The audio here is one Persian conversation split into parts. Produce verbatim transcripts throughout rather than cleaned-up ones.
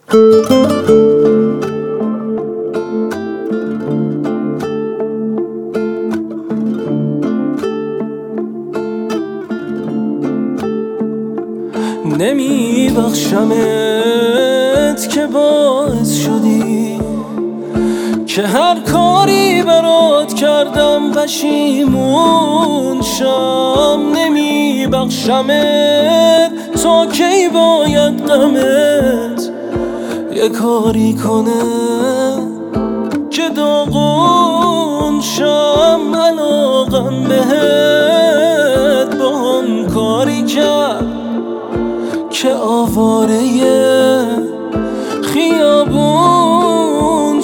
نمی بخشمت که باعث شدی که هر کاری برات کردم پشیمون شم. نمی بخشمت تا کی باید غمت یه کاری کنه که داغون شم. علاقم بهت با هم کاری کرد که آواره خیابون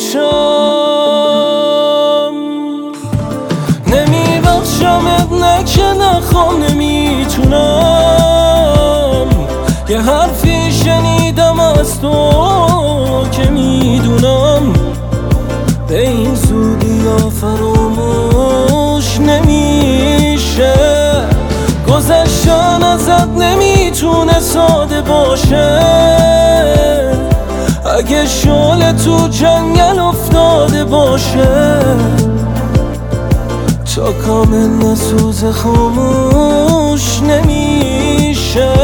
شم. نمی بخشمت نه که نخوام، نمیتونم یه حرفی شنیدم از تو که میدونم به این زودی یا فراموش نمیشه. گذشتن ازت نمیتونه ساده باشه، اگه شعله تو جنگل افتاده باشه تا کامل نسوزه خاموش نمیشه.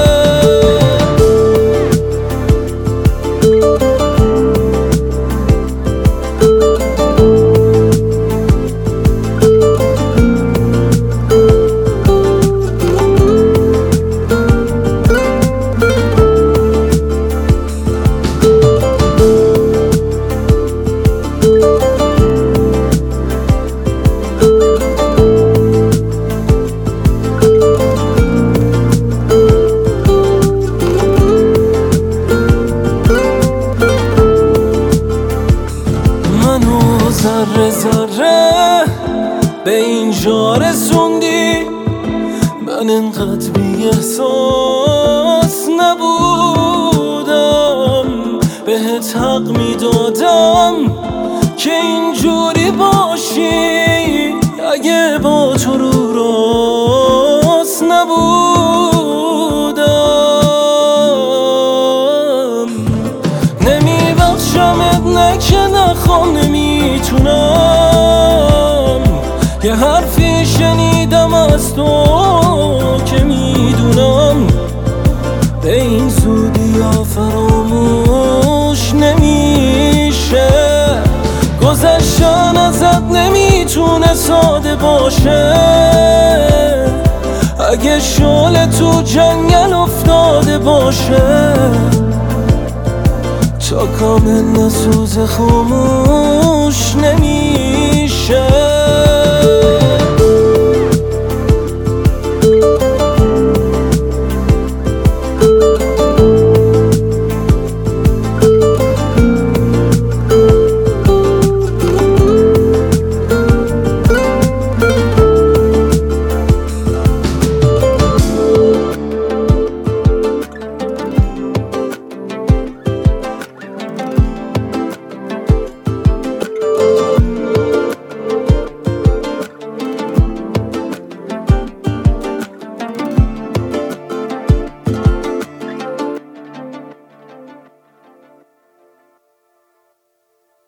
ذره ذره به اینجا رسوندی، من انقدر بی احساس نبودم. بهت حق میدادم که اینجوری باشی، اگه با تو رو راست نبودم. نمی بخشمت نه که نخوام، نمیتونم یه حرفی شنیدم از تو که میدونم به این زودی یا فراموش نمیشه. گذشتن ازت نمیتونه ساده باشه، اگه شعله تو جنگل افتاده باشه تا کامل نسوزه خاموش نمیشه.